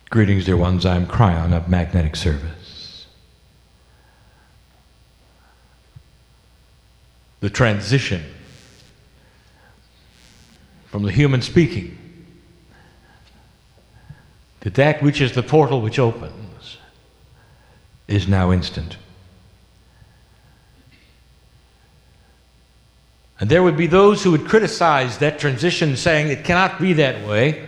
Greetings, dear ones. I'm Cryon of Magnetic Service. The transition from the human speaking to that which is the portal which opens is now instant. And there would be those who would criticize that transition, saying it cannot be that way.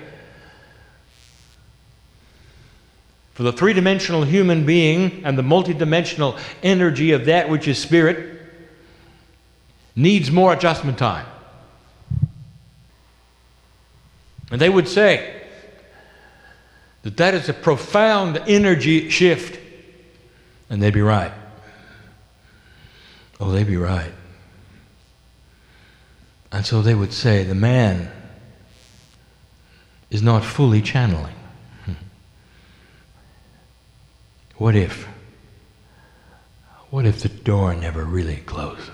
For the three-dimensional human being and the multidimensional energy of that which is spirit needs more adjustment time. And they would say that that is a profound energy shift. And they'd be right. Oh, they'd be right. And so they would say the man is not fully channeling. What if the door never really closes?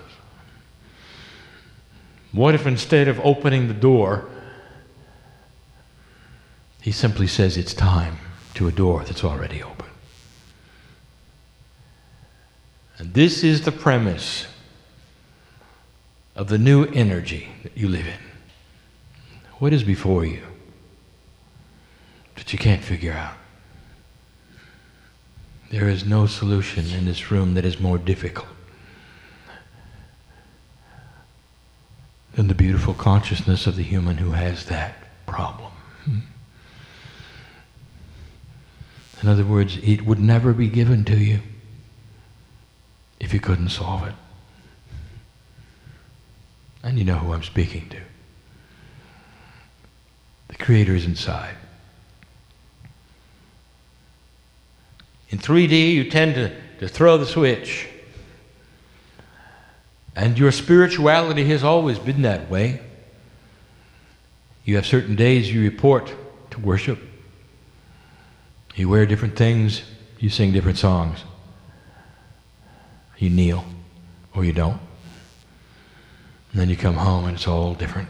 What if instead of opening the door, he simply says it's time to a door that's already open? And this is the premise of the new energy that you live in. What is before you that you can't figure out? There is no solution in this room that is more difficult than the beautiful consciousness of the human who has that problem. In other words, it would never be given to you if you couldn't solve it. And you know who I'm speaking to. The Creator is inside. In 3D, you tend to throw the switch. And your spirituality has always been that way. You have certain days you report to worship. You wear different things. You sing different songs. You kneel, or you don't. And then you come home and it's all different.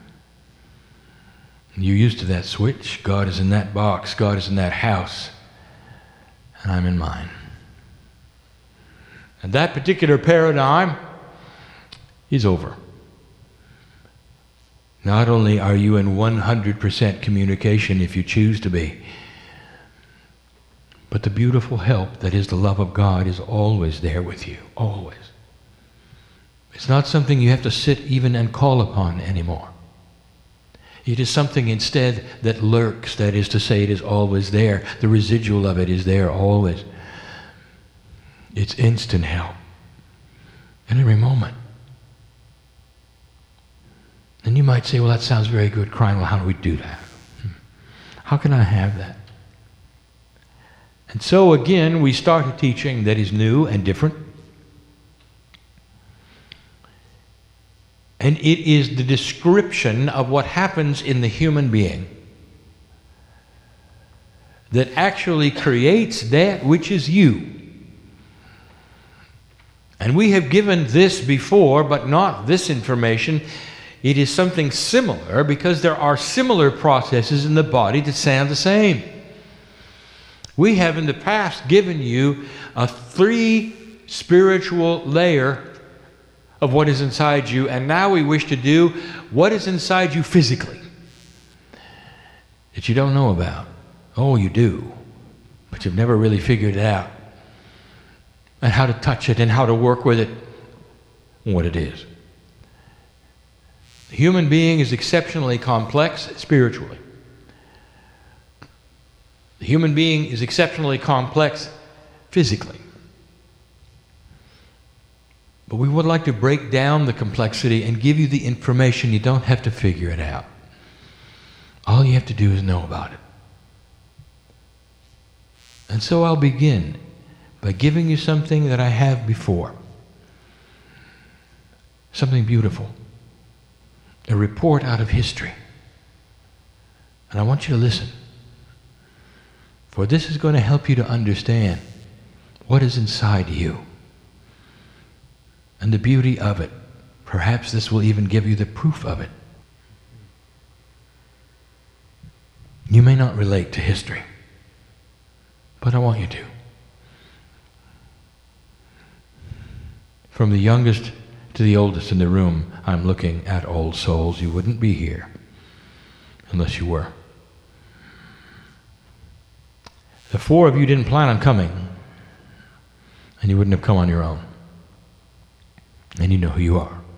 And you're used to that switch. God is in that box. God is in that house. And I'm in mine. And that particular paradigm is over. Not only are you in 100% communication if you choose to be, but the beautiful help that is the love of God is always there with you. Always. It's not something you have to sit even and call upon anymore. It is something instead that lurks, that is to say, it is always there. The residual of it is there always. It's instant help. In every moment. And you might say, well, that sounds very good, Cryon. Well, how do we do that? How can I have that? And so again, we start a teaching that is new and different. And it is the description of what happens in the human being that actually creates that which is you. And we have given this before, but not this information. It is something similar because there are similar processes in the body that sound the same. We have in the past given you a 3 spiritual layer of what is inside you, and now we wish to do what is inside you physically that you don't know about. Oh, you do, but you've never really figured it out, and how to touch it and how to work with it, and what it is. The human being is exceptionally complex spiritually. The human being is exceptionally complex physically. But we would like to break down the complexity and give you the information. You don't have to figure it out. All you have to do is know about it. And so I'll begin by giving you something that I have before. Something beautiful. A report out of history. And I want you to listen. For this is going to help you to understand what is inside you. And the beauty of it. Perhaps this will even give you the proof of it. You may not relate to history. But I want you to. From the youngest to the oldest in the room, I'm looking at old souls. You wouldn't be here unless you were. The four of you didn't plan on coming, and you wouldn't have come on your own. And you know who you are.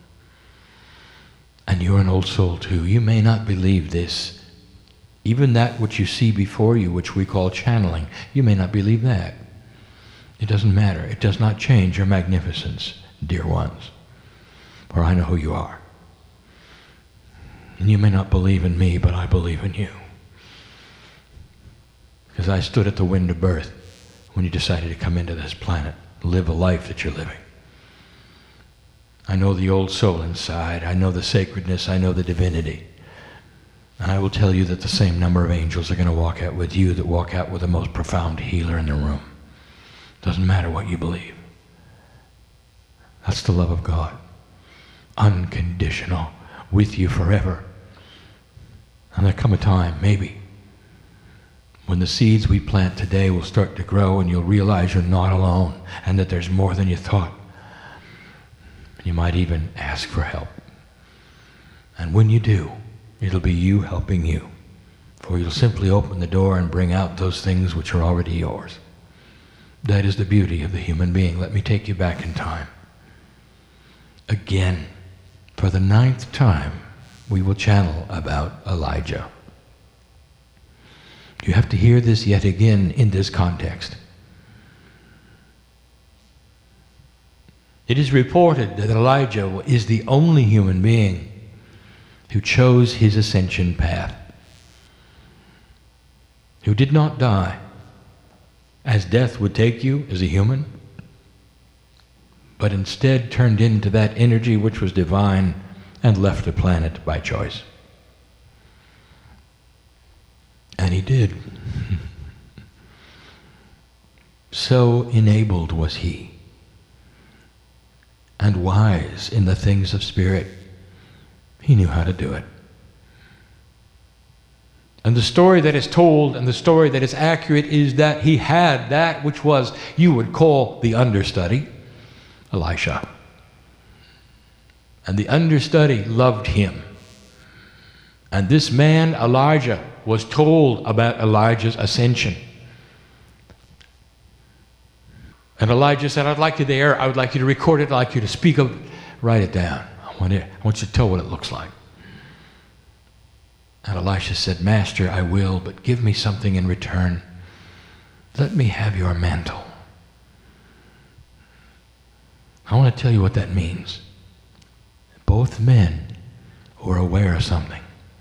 And you're an old soul too. You may not believe this. Even that which you see before you, which we call channeling, you may not believe that. It doesn't matter. It does not change your magnificence, dear ones. For I know who you are. And you may not believe in me, but I believe in you. Because I stood at the wind of birth when you decided to come into this planet, live a life that you're living. I know the old soul inside. I know the sacredness. I know the divinity. And I will tell you that the same number of angels are going to walk out with you that walk out with the most profound healer in the room. Doesn't matter what you believe. That's the love of God. Unconditional. With you forever. And there'll come a time, maybe, when the seeds we plant today will start to grow and you'll realize you're not alone and that there's more than you thought. You might even ask for help. And when you do, it'll be you helping you. For you'll simply open the door and bring out those things which are already yours. That is the beauty of the human being. Let me take you back in time. Again, for the 9th time, we will channel about Elijah. You have to hear this yet again in this context. It is reported that Elijah is the only human being who chose his ascension path, who did not die as death would take you as a human, but instead turned into that energy which was divine and left the planet by choice. And he did. So enabled was he, and wise in the things of spirit. He knew how to do it. And the story that is told and the story that is accurate is that he had that which was, you would call the understudy, Elisha. And the understudy loved him. And this man, Elijah, was told about Elijah's ascension. And Elijah said, I'd like you there, I would like you to record it, I'd like you to speak of it, write it down. I want you to tell what it looks like. And Elisha said, Master, I will, but give me something in return. Let me have your mantle. I want to tell you what that means. Both men were aware of something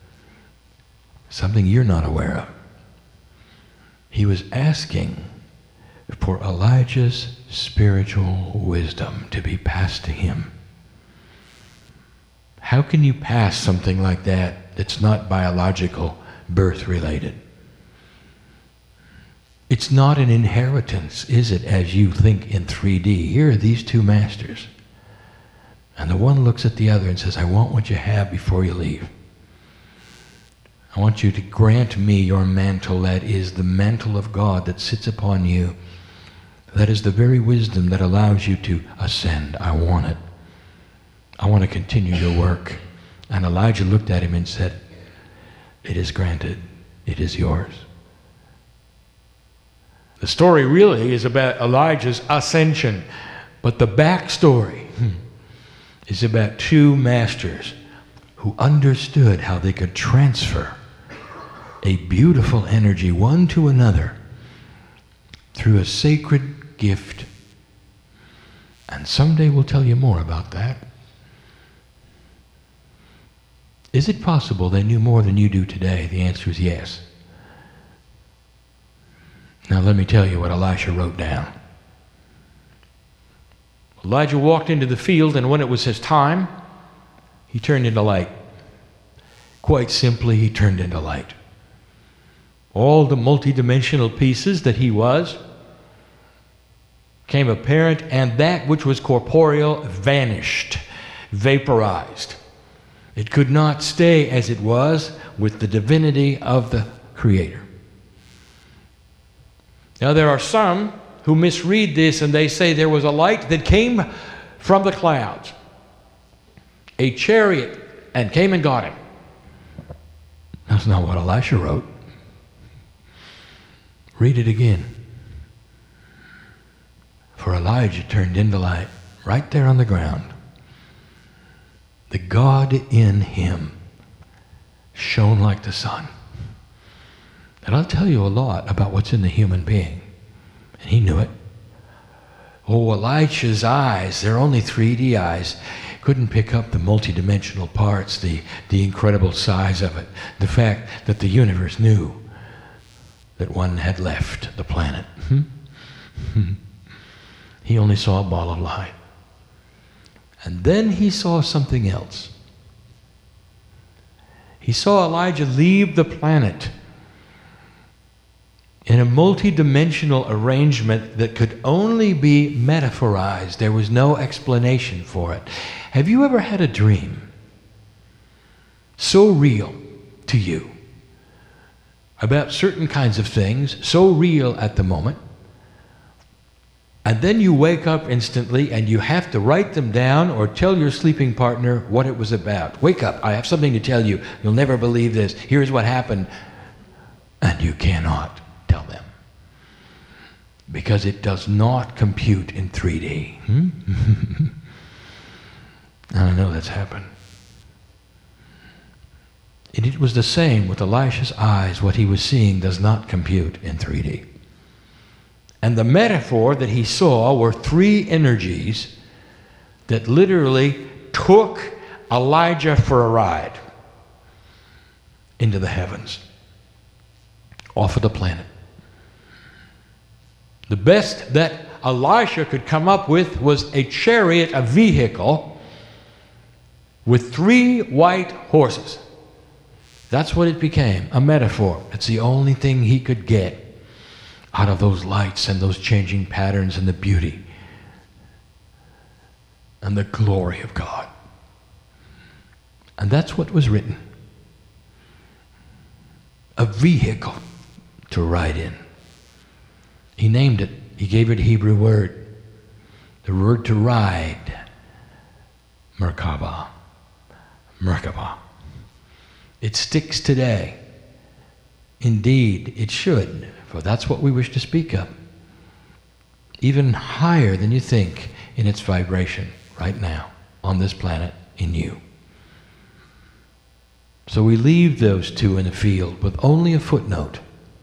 you're not aware of. He was asking for Elijah's spiritual wisdom to be passed to him. How can you pass something like that that's not biological, birth-related? It's not an inheritance, is it, as you think in 3D? Here are these two masters. And the one looks at the other and says, I want what you have before you leave. I want you to grant me your mantle. That is the mantle of God that sits upon you. That is the very wisdom that allows you to ascend. I want it. I want to continue your work. And Elijah looked at him and said, it is granted. It is yours. The story really is about Elijah's ascension. But the backstory is about two masters who understood how they could transfer a beautiful energy one to another through a sacred gift. And someday we'll tell you more about that. Is it possible they knew more than you do today? The answer is yes. Now let me tell you what Elisha wrote down. Elijah walked into the field, and when it was his time, he turned into light. Quite simply, he turned into light. All the multidimensional pieces that he was became apparent, and that which was corporeal vanished, vaporized. It could not stay as it was with the divinity of the Creator. Now there are some who misread this and they say there was a light that came from the clouds, a chariot, and came and got him. That's not what Elisha wrote. Read it again. For Elijah turned into light right there on the ground. The God in him shone like the sun. And I'll tell you a lot about what's in the human being. And he knew it. Oh, Elisha's eyes, they're only 3D eyes, couldn't pick up the multidimensional parts, the incredible size of it, the fact that the universe knew that one had left the planet. He only saw a ball of light. And then he saw something else. He saw Elijah leave the planet in a multidimensional arrangement that could only be metaphorized. There was no explanation for it. Have you ever had a dream so real to you about certain kinds of things, so real at the moment, and then you wake up instantly and you have to write them down or tell your sleeping partner what it was about? Wake up, I have something to tell you. You'll never believe this. Here's what happened. And you cannot tell them because it does not compute in 3D. And I know that's happened. And it was the same with Elisha's eyes. What he was seeing does not compute in 3D. And the metaphor that he saw were three energies that literally took Elijah for a ride into the heavens, off of the planet. The best that Elisha could come up with was a chariot, a vehicle, with 3 white horses. That's what it became, a metaphor. It's the only thing he could get out of those lights and those changing patterns and the beauty and the glory of God. And that's what was written. A vehicle to ride in. He named it. He gave it a Hebrew word. The word to ride, Merkabah. Merkabah. It sticks today. Indeed, it should, for that's what we wish to speak of. Even higher than you think in its vibration right now on this planet in you. So we leave those two in the field with only a footnote.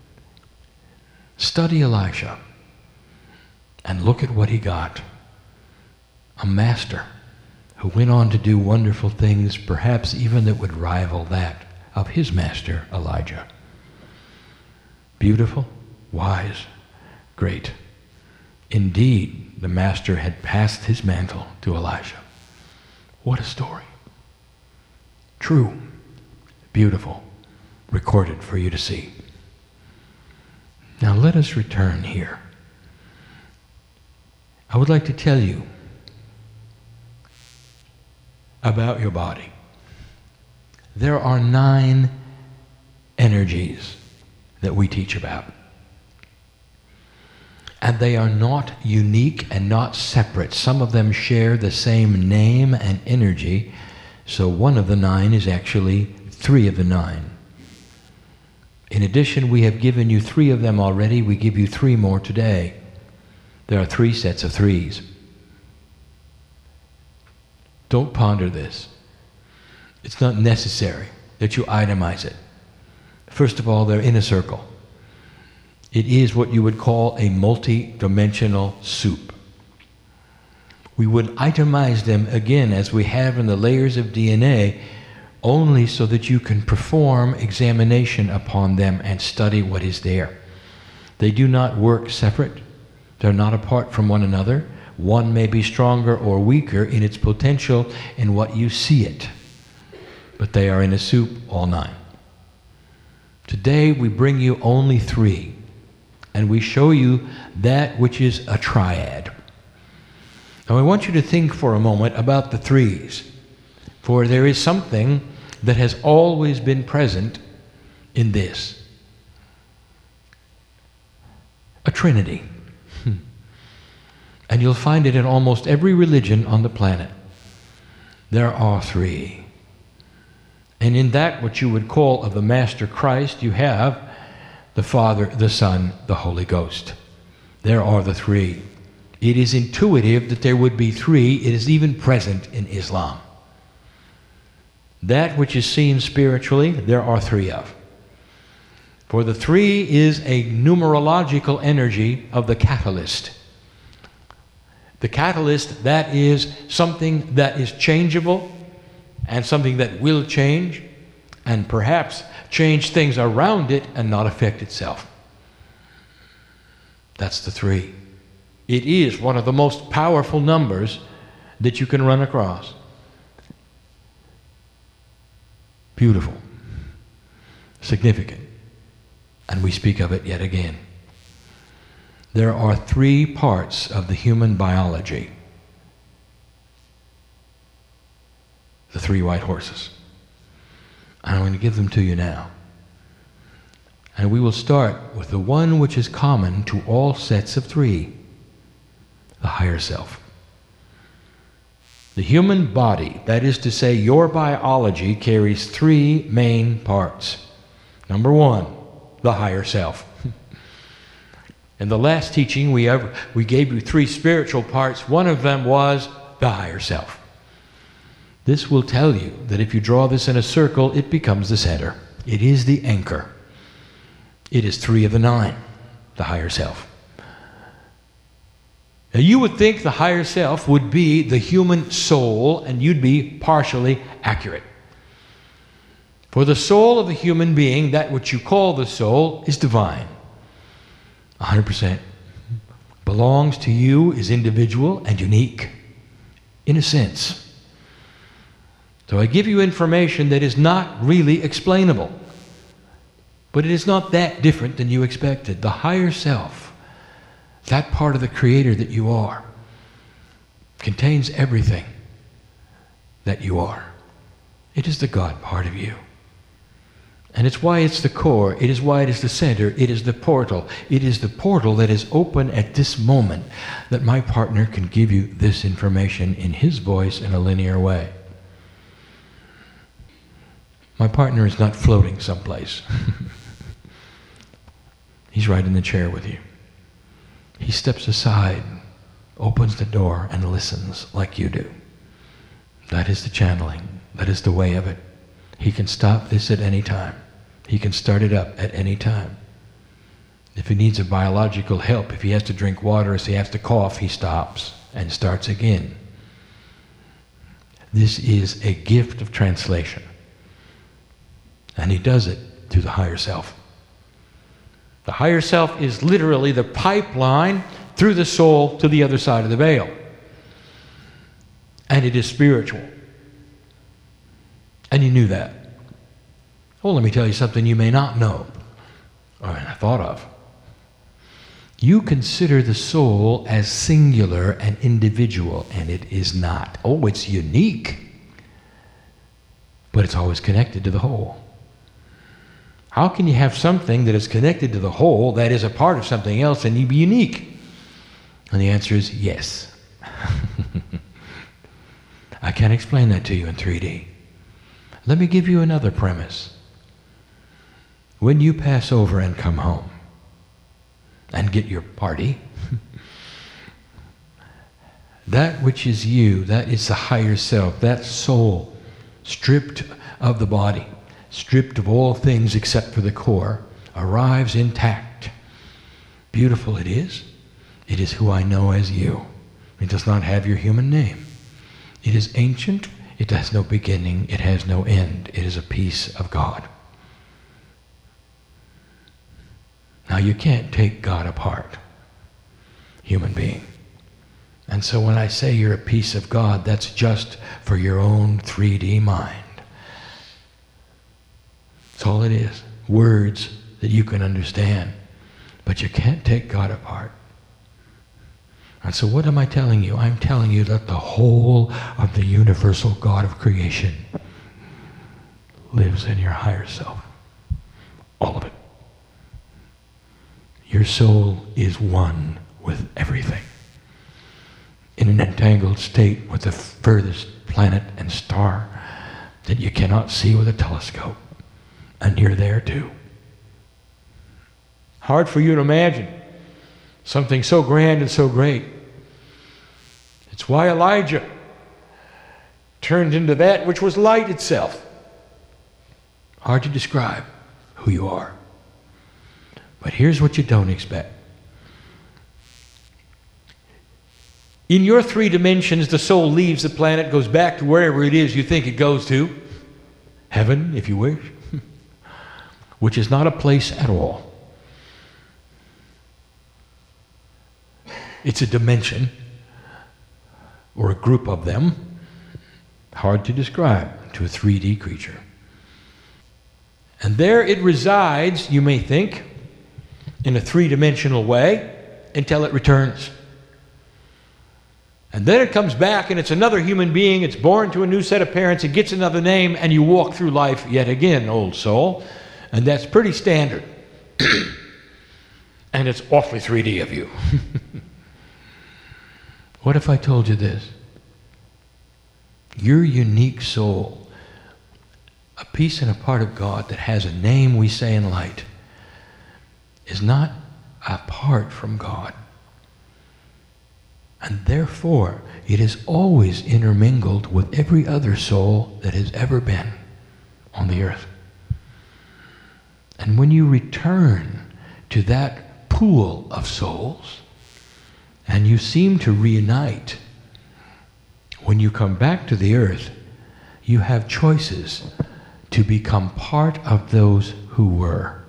Study Elisha and look at what he got. A master who went on to do wonderful things, perhaps even that would rival that of his master, Elijah. Beautiful, wise, great. Indeed, the master had passed his mantle to Elisha. What a story. True, beautiful, recorded for you to see. Now let us return here. I would like to tell you about your body. There are 9 energies that we teach about. And they are not unique and not separate. Some of them share the same name and energy. So one of the 9 is actually 3 of the 9. In addition, we have given you 3 of them already. We give you 3 more today. There are 3 sets of 3s. Don't ponder this. It's not necessary that you itemize it. First of all, they're in a circle. It is what you would call a multi-dimensional soup. We would itemize them again as we have in the layers of DNA only so that you can perform examination upon them and study what is there. They do not work separate. They're not apart from one another. One may be stronger or weaker in its potential in what you see it. But they are in a soup, all 9. Today we bring you only 3. And we show you that which is a triad. Now I want you to think for a moment about the 3s. For there is something that has always been present in this. A Trinity. And you'll find it in almost every religion on the planet. There are three. And in that what you would call of the Master Christ, you have the Father, the Son, the Holy Ghost. There are the three. It is intuitive that there would be three. It is even present in Islam. That which is seen spiritually, there are three of. For the three is a numerological energy of the catalyst. The catalyst, that is something that is changeable and something that will change and perhaps change things around it and not affect itself. That's the three. It is one of the most powerful numbers that you can run across. Beautiful. Significant. And we speak of it yet again. There are three parts of the human biology. The three white horses. And I'm going to give them to you now. And we will start with the one which is common to all sets of three. The higher self. The human body, that is to say your biology, carries three main parts. Number one, the higher self. In the last teaching, we gave you three spiritual parts. One of them was the higher self. This will tell you that if you draw this in a circle, it becomes the center. It is the anchor. It is 3 of the 9, the higher self. Now you would think the higher self would be the human soul, and you'd be partially accurate. For the soul of the human being, that which you call the soul, is divine. 100%. Belongs to you, is individual and unique, in a sense. So I give you information that is not really explainable. But it is not that different than you expected. The higher self, that part of the Creator that you are, contains everything that you are. It is the God part of you. And it's why it's the core. It is why it is the center. It is the portal. It is the portal that is open at this moment that my partner can give you this information in his voice in a linear way. My partner is not floating someplace. He's right in the chair with you. He steps aside, opens the door, and listens like you do. That is the channeling. That is the way of it. He can stop this at any time. He can start it up at any time. If he needs a biological help, if he has to drink water, if he has to cough, he stops and starts again. This is a gift of translation. And he does it through the higher self. The higher self is literally the pipeline through the soul to the other side of the veil. And it is spiritual. And you knew that. Well, let me tell you something you may not know, or I thought of. You consider the soul as singular and individual, and it is not. Oh, it's unique, but it's always connected to the whole. How can you have something that is connected to the whole that is a part of something else and you be unique? And the answer is yes. I can't explain that to you in 3D. Let me give you another premise. When you pass over and come home and get your party, that which is you, that is the higher self, that soul, stripped of the body, stripped of all things except for the core, arrives intact. Beautiful it is. It is who I know as you. It does not have your human name. It is ancient. It has no beginning. It has no end. It is a piece of God. Now you can't take God apart, human being. And so when I say you're a piece of God, that's just for your own 3D mind. That's all it is. Words that you can understand. But you can't take God apart. And so what am I telling you? I'm telling you that the whole of the universal God of creation lives in your higher self. All of it. Your soul is one with everything, in an entangled state with the furthest planet and star that you cannot see with a telescope. And you're there too. Hard for you to imagine something so grand and so great. It's why Elijah turned into that which was light itself. Hard to describe who you are. But here's what you don't expect. In your 3 dimensions, the soul leaves the planet, goes back to wherever it is you think it goes to. Heaven, if you wish. Which is not a place at all. It's a dimension, or a group of them, hard to describe to a 3D creature. And there it resides, you may think, in a 3-dimensional way, until it returns. And then it comes back and it's another human being, it's born to a new set of parents, it gets another name, and you walk through life yet again, old soul. And that's pretty standard. And it's awfully 3D of you. What if I told you this? Your unique soul, a piece and a part of God that has a name we say in light, is not apart from God. And therefore, it is always intermingled with every other soul that has ever been on the earth. And when you return to that pool of souls, and you seem to reunite, when you come back to the earth, you have choices to become part of those who were.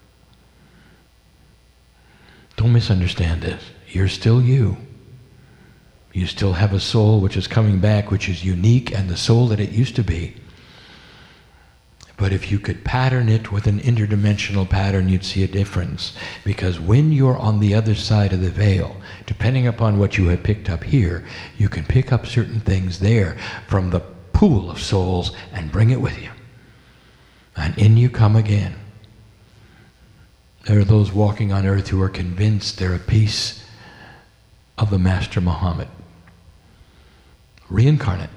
Don't misunderstand this. You're still you. You still have a soul which is coming back, which is unique and the soul that it used to be. But if you could pattern it with an interdimensional pattern, you'd see a difference. Because when you're on the other side of the veil, depending upon what you have picked up here, you can pick up certain things there from the pool of souls and bring it with you. And in you come again. There are those walking on earth who are convinced they're a piece of the Master Muhammad. Reincarnate.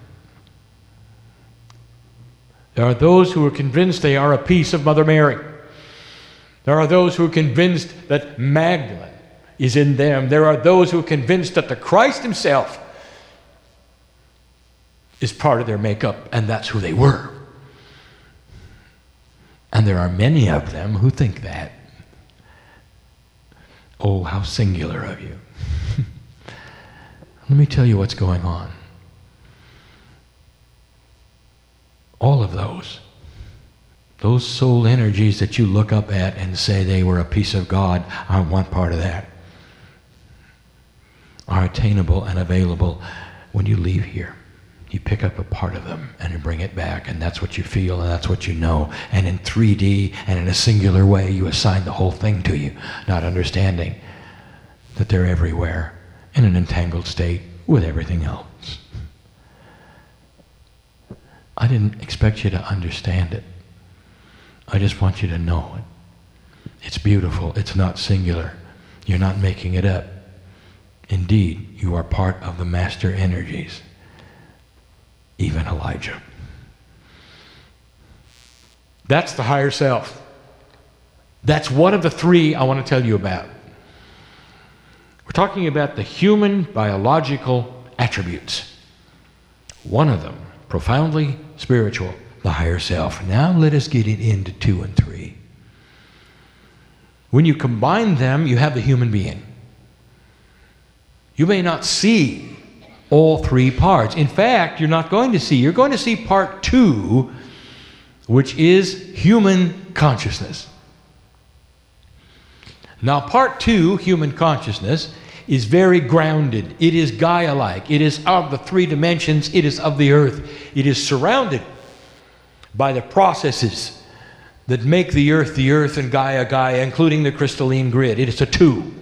There are those who are convinced they are a piece of Mother Mary. There are those who are convinced that Magdalene is in them. There are those who are convinced that the Christ himself is part of their makeup, and that's who they were. And there are many of them who think that. Oh, how singular of you. Let me tell you what's going on. All of those soul energies that you look up at and say they were a piece of God, I want part of that, are attainable and available when you leave here. You pick up a part of them and you bring it back, and that's what you feel and that's what you know. And in 3D and in a singular way, you assign the whole thing to you, not understanding that they're everywhere in an entangled state with everything else. I didn't expect you to understand it. I just want you to know it. It's beautiful. It's not singular. You're not making it up. Indeed, you are part of the master energies. Even Elijah. That's the higher self. That's one of the 3 I want to tell you about. We're talking about the human biological attributes. One of them, profoundly spiritual, the higher self. Now let us get it into 2 and 3. When you combine them, you have the human being. You may not see all 3 parts. In fact, you're going to see part 2, which is human consciousness. Now, part 2, human consciousness, is very grounded. It is Gaia-like. It is of the 3 dimensions. It is of the earth. It is surrounded by the processes that make the earth, and Gaia, including the crystalline grid. It is a 2.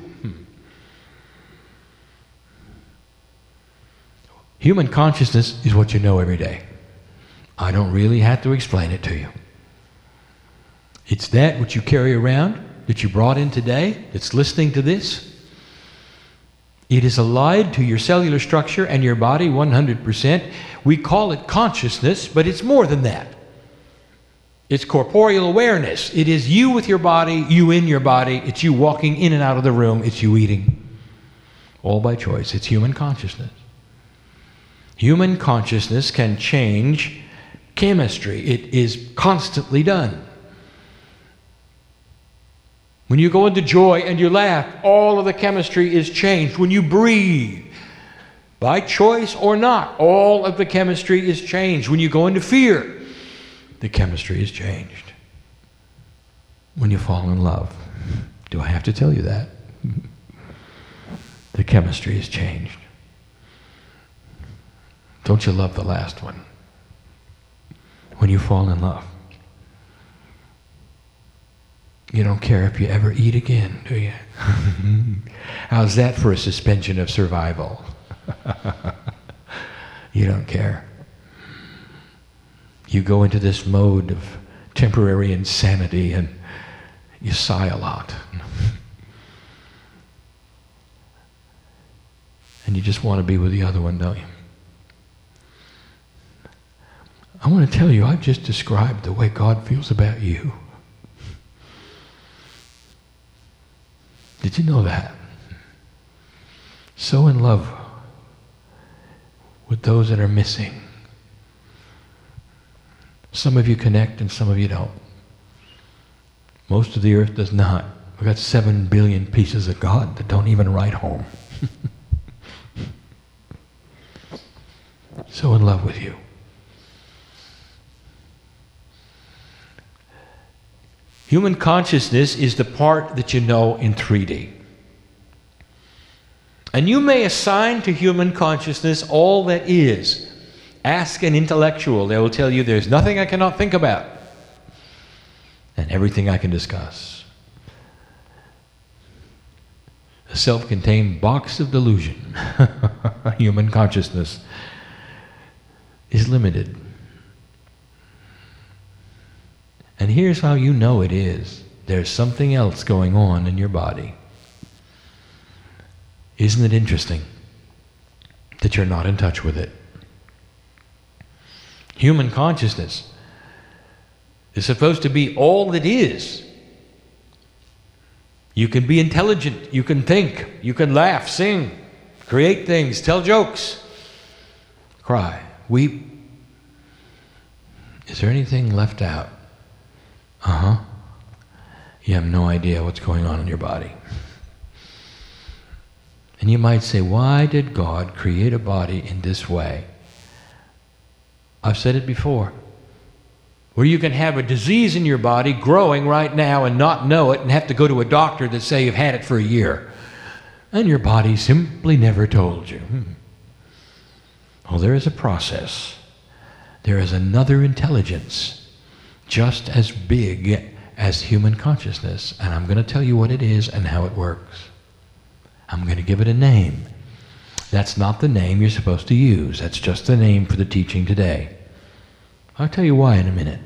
Human consciousness is what you know every day. I don't really have to explain it to you. It's that which you carry around that you brought in today, that's listening to this, it is allied to your cellular structure and your body 100%. We call it consciousness, but it's more than that. It's corporeal awareness. It is you with your body, you in your body. It's you walking in and out of the room. It's you eating. All by choice. It's human consciousness. Human consciousness can change chemistry. It is constantly done. When you go into joy and you laugh, all of the chemistry is changed. When you breathe, by choice or not, all of the chemistry is changed. When you go into fear, the chemistry is changed. When you fall in love, do I have to tell you that? The chemistry is changed. Don't you love the last one? When you fall in love, you don't care if you ever eat again, do you? How's that for a suspension of survival? You don't care. You go into this mode of temporary insanity and you sigh a lot. And you just want to be with the other one, don't you? I want to tell you, I've just described the way God feels about you. Did you know that? So in love with those that are missing. Some of you connect and some of you don't. Most of the earth does not. We've got 7 billion pieces of God that don't even write home. So in love with you. Human consciousness is the part that you know in 3D. And you may assign to human consciousness all that is. Ask an intellectual. They will tell you there's nothing I cannot think about and everything I can discuss. A self-contained box of delusion. Human consciousness is limited. And here's how you know it is. There's something else going on in your body. Isn't it interesting that you're not in touch with it? Human consciousness is supposed to be all that is. You can be intelligent, you can think, you can laugh, sing, create things, tell jokes, cry, weep. Is there anything left out? You have no idea what's going on in your body. And you might say, why did God create a body in this way? I've said it before. Where you can have a disease in your body growing right now and not know it and have to go to a doctor that say you've had it for a year. And your body simply never told you. Well, there is a process. There is another intelligence just as big as human consciousness. And I'm going to tell you what it is and how it works. I'm going to give it a name. That's not the name you're supposed to use. That's just the name for the teaching today. I'll tell you why in a minute.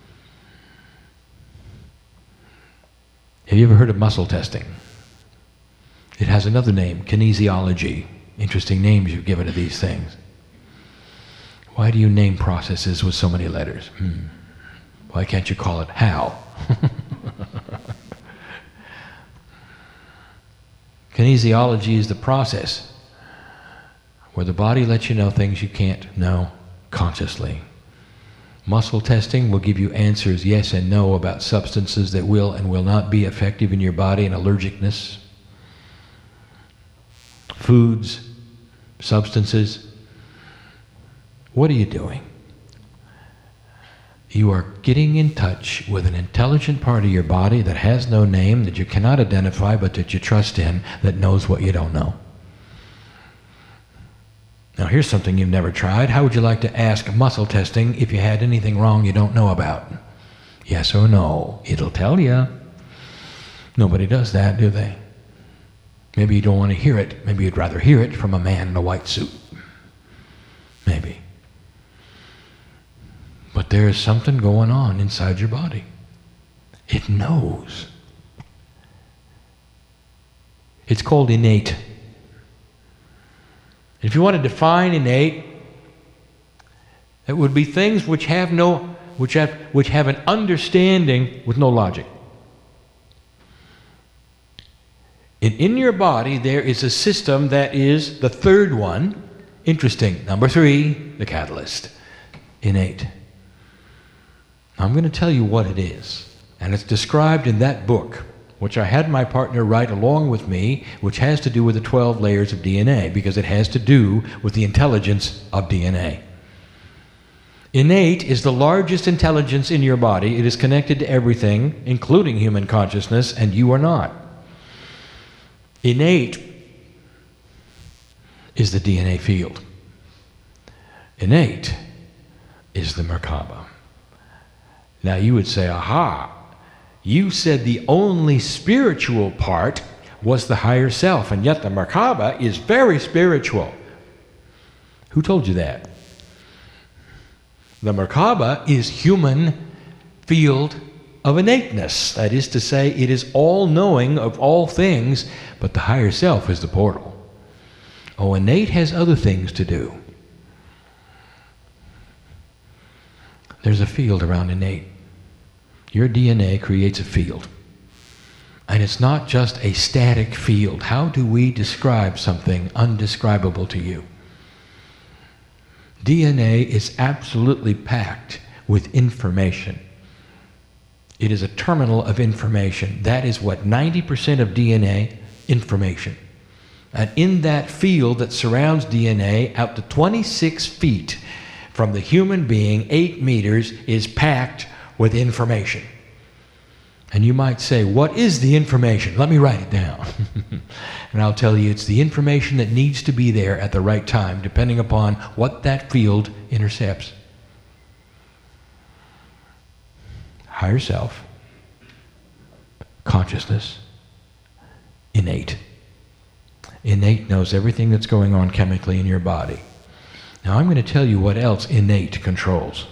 Have you ever heard of muscle testing? It has another name, kinesiology. Interesting names you've given to these things. Why do you name processes with so many letters? Why can't you call it how? Kinesiology is the process where the body lets you know things you can't know consciously. Muscle testing will give you answers yes and no about substances that will and will not be effective in your body and allergicness. Foods, substances. What are you doing? You are getting in touch with an intelligent part of your body that has no name, that you cannot identify, but that you trust in, that knows what you don't know. Now here's something you've never tried. How would you like to ask muscle testing if you had anything wrong you don't know about? Yes or no. It'll tell you. Nobody does that, do they? Maybe you don't want to hear it. Maybe you'd rather hear it from a man in a white suit. Maybe. But there is something going on inside your body. It knows. It's called innate. If you want to define innate, it would be things which have an understanding with no logic. And in your body, there is a system that is the third one. Interesting. Number 3, the catalyst. Innate. I'm going to tell you what it is. And it's described in that book, which I had my partner write along with me, which has to do with the 12 layers of DNA, because it has to do with the intelligence of DNA. Innate is the largest intelligence in your body. It is connected to everything, including human consciousness, and you are not. Innate is the DNA field. Innate is the Merkaba. Now you would say, aha, you said the only spiritual part was the higher self, and yet the Merkaba is very spiritual. Who told you that? The Merkaba is human field of innateness. That is to say, it is all-knowing of all things, but the higher self is the portal. Oh, innate has other things to do. There's a field around innate. Your DNA creates a field. And it's not just a static field. How do we describe something undescribable to you? DNA is absolutely packed with information. It is a terminal of information. That is what 90% of DNA, information. And in that field that surrounds DNA, out to 26 feet from the human being, 8 meters, is packed with information. And you might say, what is the information? Let me write it down. And I'll tell you, it's the information that needs to be there at the right time, depending upon what that field intercepts. Higher self, consciousness, innate. Innate knows everything that's going on chemically in your body. Now I'm going to tell you what else innate controls.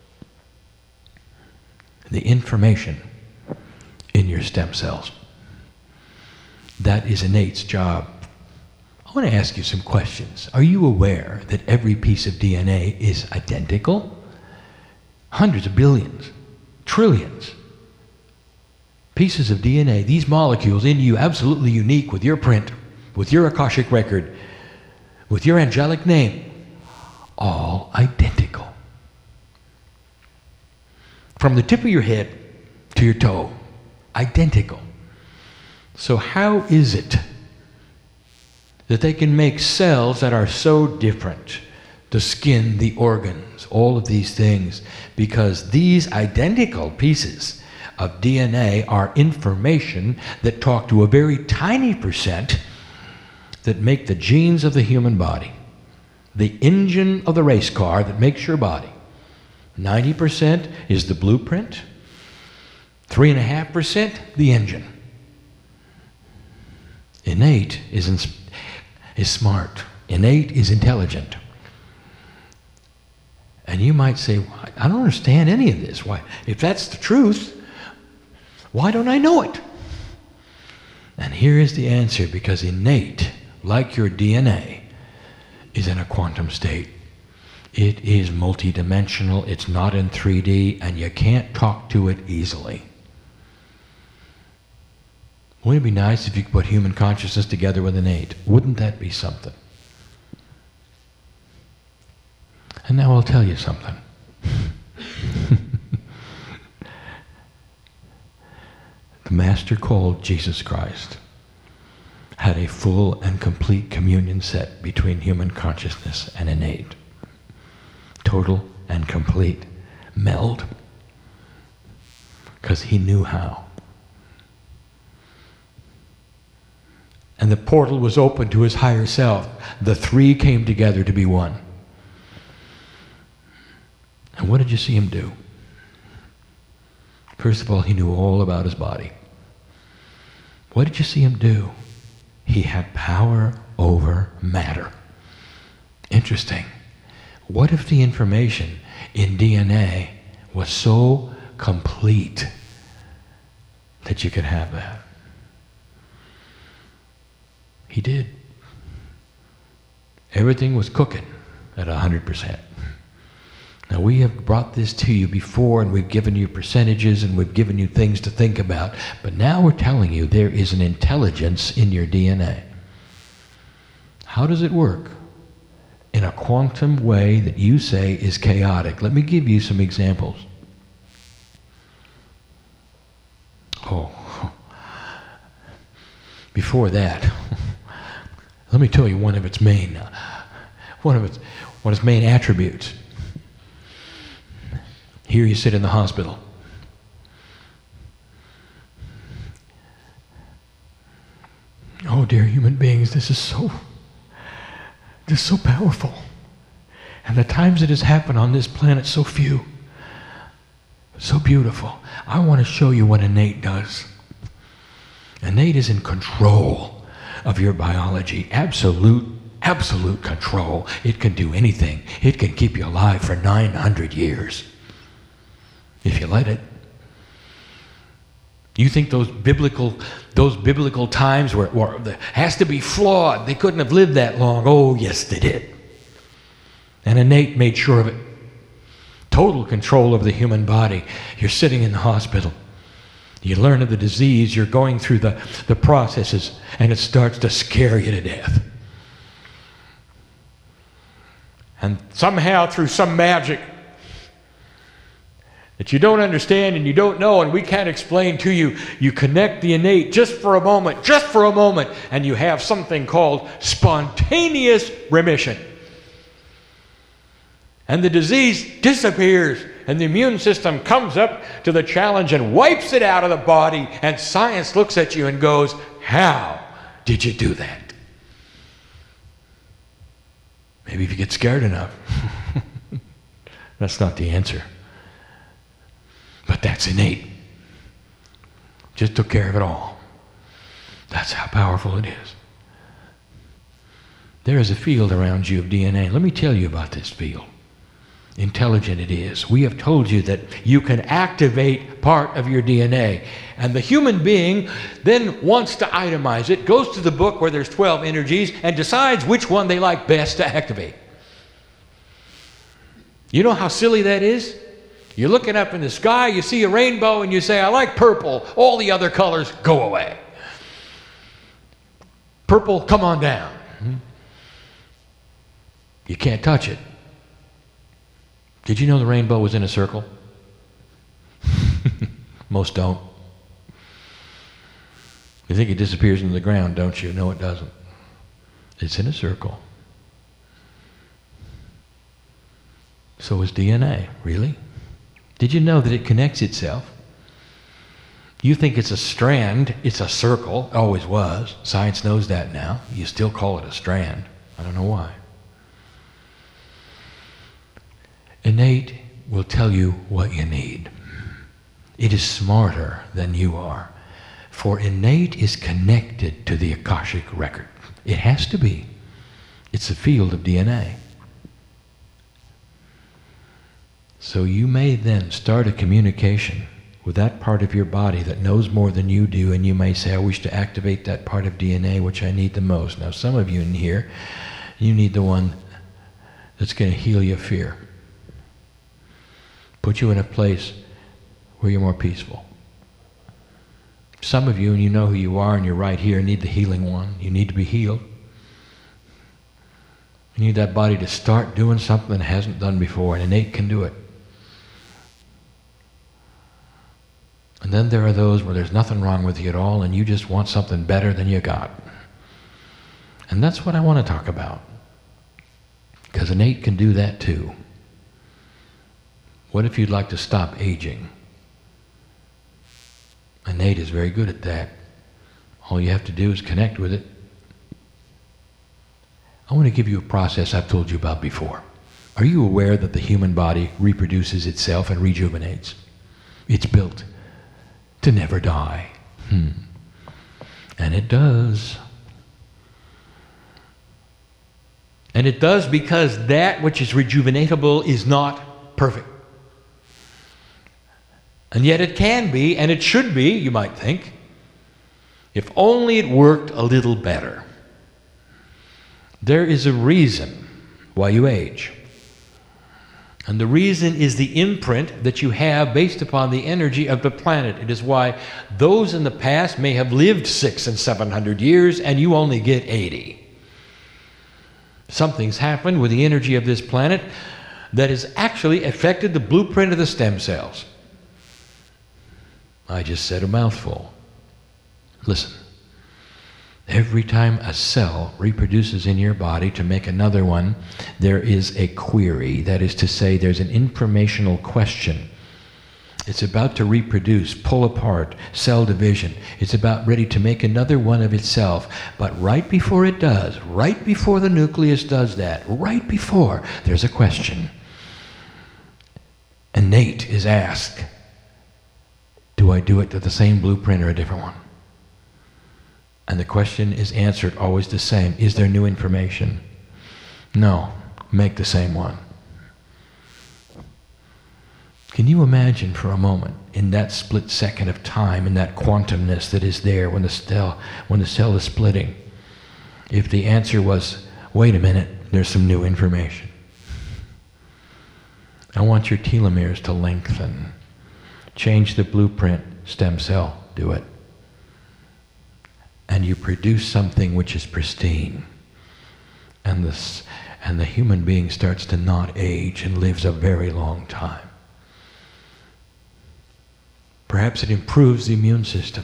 The information in your stem cells. That is innate's job. I want to ask you some questions. Are you aware that every piece of DNA is identical? Hundreds of billions, trillions pieces of DNA, these molecules in you, absolutely unique, with your print, with your Akashic record, with your angelic name, all identical. From the tip of your head to your toe, identical. So how is it that they can make cells that are so different? The skin, the organs, all of these things, because these identical pieces of DNA are information that talk to a very tiny percent that make the genes of the human body, the engine of the race car that makes your body. 90% is the blueprint, 3.5% the engine. Innate is smart. Innate is intelligent. And you might say, I don't understand any of this. Why? If that's the truth, why don't I know it? And here is the answer, because innate, like your DNA, is in a quantum state. It is multidimensional, it's not in 3D, and you can't talk to it easily. Wouldn't it be nice if you could put human consciousness together with innate? Wouldn't that be something? And now I'll tell you something. The Master called Jesus Christ had a full and complete communion set between human consciousness and innate. Total and complete meld. Because he knew how. And the portal was open to his higher self. The three came together to be one. And what did you see him do? First of all, he knew all about his body. What did you see him do? He had power over matter. Interesting. What if the information in DNA was so complete that you could have that? He did. Everything was cooking at 100%. Now, we have brought this to you before, and we've given you percentages, and we've given you things to think about. But now we're telling you there is an intelligence in your DNA. How does it work? In a quantum way that you say is chaotic. Let me give you some examples. Before that, let me tell you one of its main attributes. Here you sit in the hospital. Oh, dear human beings, this is so powerful. And the times it has happened on this planet, so few. So beautiful. I want to show you what innate does. Innate is in control of your biology. Absolute control. It can do anything. It can keep you alive for 900 years. If you let it. You think those biblical times were has to be flawed. They couldn't have lived that long. Oh, yes, they did. And innate made sure of it. Total control of the human body. You're sitting in the hospital. You learn of the disease. You're going through the processes, and it starts to scare you to death. And somehow, through some magic that you don't understand and you don't know and we can't explain to you, you connect the innate just for a moment, and you have something called spontaneous remission. And the disease disappears, and the immune system comes up to the challenge and wipes it out of the body, and science looks at you and goes, how did you do that? Maybe if you get scared enough. That's not the answer. But that's innate. Just took care of it all. That's how powerful it is. There is a field around you of DNA. Let me tell you about this field. Intelligent it is. We have told you that you can activate part of your DNA. And the human being then wants to itemize it, goes to the book where there's 12 energies, and decides which one they like best to activate. You know how silly that is? You're looking up in the sky, you see a rainbow, and you say, I like purple. All the other colors go away. Purple, come on down. You can't touch it. Did you know the rainbow was in a circle? Most don't. You think it disappears into the ground, don't you? No, it doesn't. It's in a circle. So is DNA, really? Did you know that it connects itself? You think it's a strand, it's a circle, always was. Science knows that now. You still call it a strand. I don't know why. Innate will tell you what you need. It is smarter than you are. For innate is connected to the Akashic record. It has to be. It's a field of DNA. So you may then start a communication with that part of your body that knows more than you do, and you may say, I wish to activate that part of DNA which I need the most. Now some of you in here, you need the one that's going to heal your fear. Put you in a place where you're more peaceful. Some of you, and you know who you are, and you're right here, need the healing one. You need to be healed. You need that body to start doing something it hasn't done before, and innate can do it. And then there are those where there's nothing wrong with you at all, and you just want something better than you got. And that's what I want to talk about. Because innate can do that too. What if you'd like to stop aging? Innate is very good at that. All you have to do is connect with it. I want to give you a process I've told you about before. Are you aware that the human body reproduces itself and rejuvenates? It's built to never die. And it does. And it does because that which is rejuvenatable is not perfect. And yet it can be, and it should be, you might think, if only it worked a little better. There is a reason why you age. And the reason is the imprint that you have based upon the energy of the planet. It is why those in the past may have lived 600 and 700 years and you only get 80. Something's happened with the energy of this planet that has actually affected the blueprint of the stem cells. I just said a mouthful. Listen. Every time a cell reproduces in your body to make another one, there is a query. That is to say, there's an informational question. It's about to reproduce, pull apart, cell division. It's about ready to make another one of itself. But right before it does, right before the nucleus does that, right before, there's a question. Innate is asked, do I do it to the same blueprint or a different one? And the question is answered always the same. Is there new information? No. Make the same one. Can you imagine for a moment, in that split second of time, in that quantumness that is there when the cell is splitting, if the answer was, wait a minute, there's some new information. I want your telomeres to lengthen. Change the blueprint, stem cell, do it. And you produce something which is pristine. And the human being starts to not age and lives a very long time. Perhaps it improves the immune system.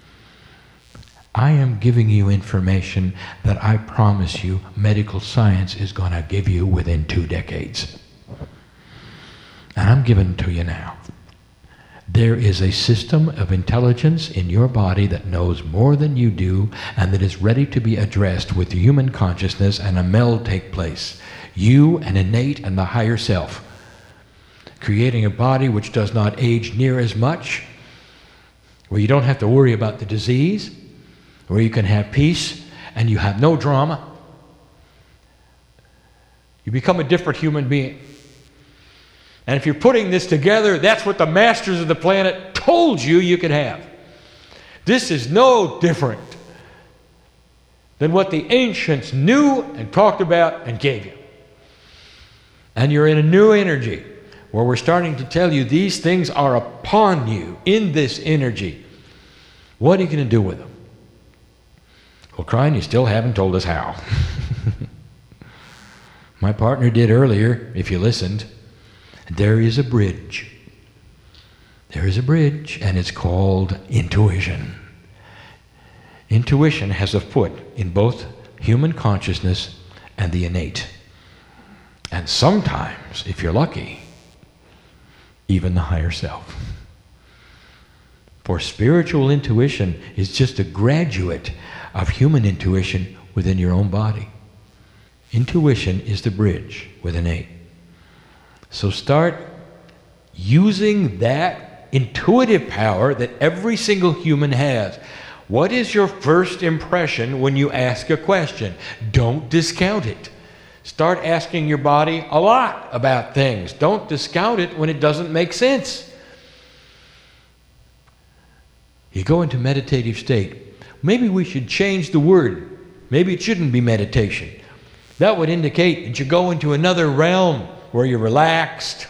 I am giving you information that I promise you medical science is going to give you within 2 decades. And I'm giving it to you now. There is a system of intelligence in your body that knows more than you do and that is ready to be addressed with human consciousness, and a meld take place. You and innate and the higher self. Creating a body which does not age near as much, where you don't have to worry about the disease, where you can have peace and you have no drama. You become a different human being. And if you're putting this together, that's what the masters of the planet told you you could have. This is no different than what the ancients knew and talked about and gave you. And you're in a new energy where we're starting to tell you these things are upon you in this energy. What are you going to do with them? Well, Krein, you still haven't told us how. My partner did earlier, if you listened. There is a bridge. There is a bridge, and it's called intuition. Intuition has a foot in both human consciousness and the innate. And sometimes, if you're lucky, even the higher self. For spiritual intuition is just a graduate of human intuition within your own body. Intuition is the bridge with innate. So start using that intuitive power that every single human has. What is your first impression when you ask a question? Don't discount it. Start asking your body a lot about things. Don't discount it when it doesn't make sense. You go into meditative state. Maybe we should change the word. Maybe it shouldn't be meditation. That would indicate that you go into another realm where you're relaxed,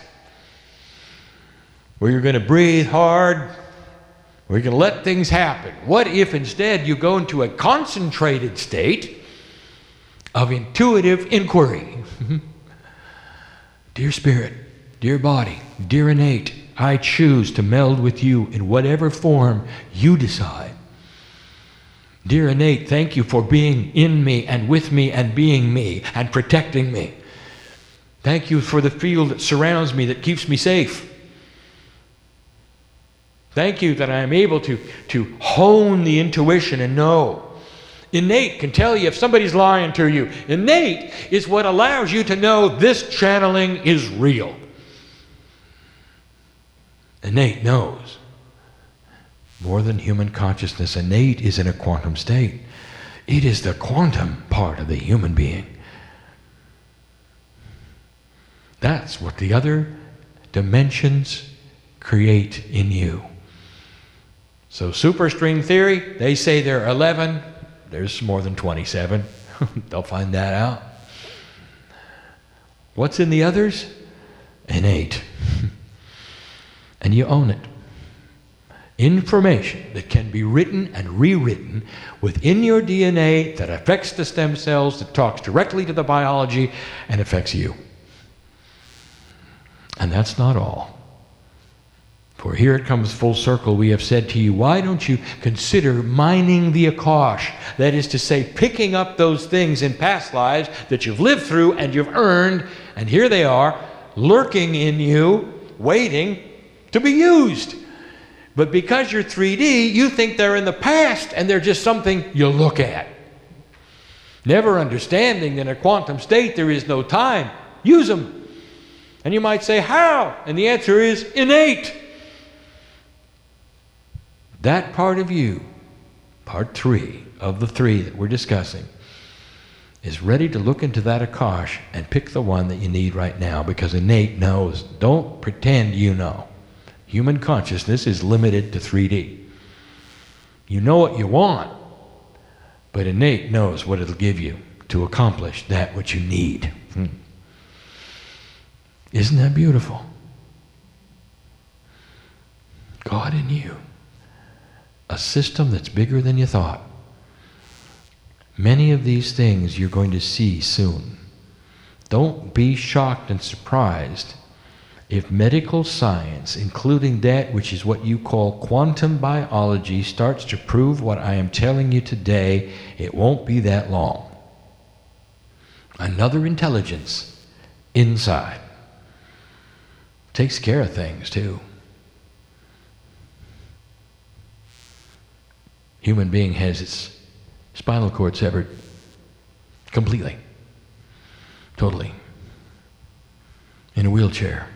where you're going to breathe hard, where you're going to let things happen. What if instead you go into a concentrated state of intuitive inquiry? Dear spirit, dear body, dear innate, I choose to meld with you in whatever form you decide. Dear innate, thank you for being in me and with me and being me and protecting me. Thank you for the field that surrounds me that keeps me safe. Thank you that I am able to hone the intuition and know. Innate can tell you if somebody's lying to you. Innate is what allows you to know this channeling is real. Innate knows. More than human consciousness, innate is in a quantum state. It is the quantum part of the human being. That's what the other dimensions create in you. So superstring theory, they say there are 11. There's more than 27. They'll find that out. What's in the others? Innate. And you own it. Information that can be written and rewritten within your DNA that affects the stem cells, that talks directly to the biology, and affects you. And that's not all. For here it comes full circle. We have said to you, why don't you consider mining the Akash? That is to say, picking up those things in past lives that you've lived through and you've earned, and here they are, lurking in you, waiting to be used. But because you're 3D, you think they're in the past and they're just something you look at. Never understanding that in a quantum state there is no time. Use them. And you might say, how? And the answer is innate. That part of you, part 3 of the 3 that we're discussing, is ready to look into that Akash and pick the one that you need right now, because innate knows. Don't pretend you know. Human consciousness is limited to 3D. You know what you want, but innate knows what it'll give you to accomplish that which you need. Isn't that beautiful? God in you. A system that's bigger than you thought. Many of these things you're going to see soon. Don't be shocked and surprised if medical science, including that which is what you call quantum biology, starts to prove what I am telling you today. It won't be that long. Another intelligence inside takes care of things too. Human being has its spinal cord severed completely, totally, in a wheelchair.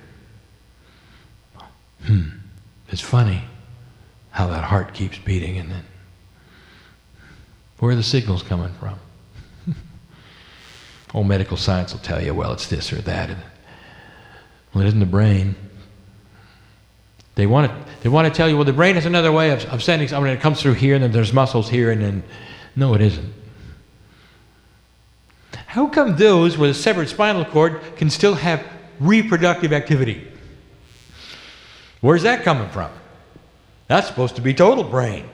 It's funny how that heart keeps beating, and then where are the signals coming from? Old medical science will tell you, well, it's this or that. Well, it isn't the brain. They want to tell you, well, the brain is another way of sending something, and it comes through here, and then there's muscles here, and then, no, it isn't. How come those with a severed spinal cord can still have reproductive activity? Where's that coming from? That's supposed to be total brain.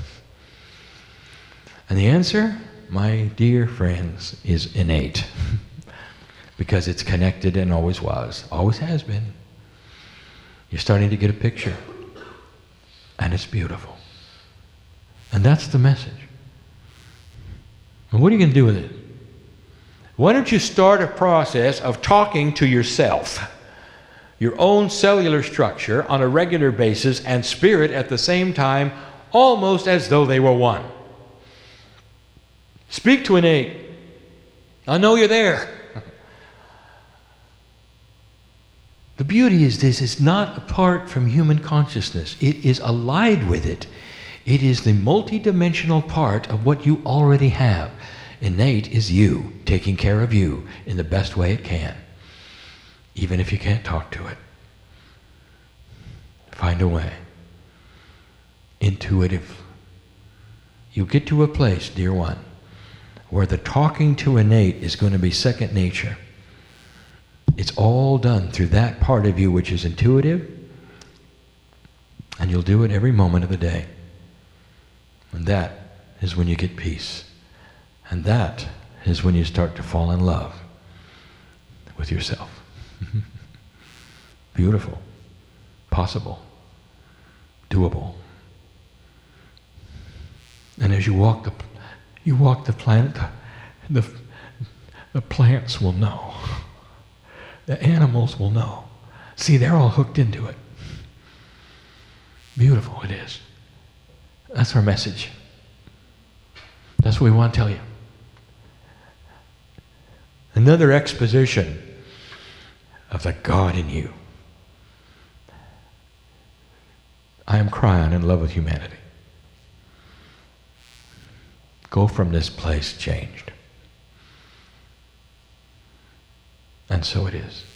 And the answer, my dear friends, is innate. Because it's connected and always was, always has been. You're starting to get a picture. And it's beautiful. And that's the message. And what are you going to do with it? Why don't you start a process of talking to yourself, your own cellular structure on a regular basis, and spirit at the same time, almost as though they were one. Speak to innate. I know you're there. The beauty is this, it's not apart from human consciousness. It is allied with it. It is the multidimensional part of what you already have. Innate is you, taking care of you in the best way it can. Even if you can't talk to it. Find a way. Intuitive. You get to a place, dear one, where the talking to innate is going to be second nature. It's all done through that part of you which is intuitive, and you'll do it every moment of the day. And that is when you get peace. And that is when you start to fall in love with yourself. Beautiful, possible, doable. And as you walk the planet, the plants will know. The animals will know. See, they're all hooked into it. Beautiful it is. That's our message. That's what we want to tell you. Another exposition of the God in you. I am Kryon in love with humanity. Go from this place changed. And so it is.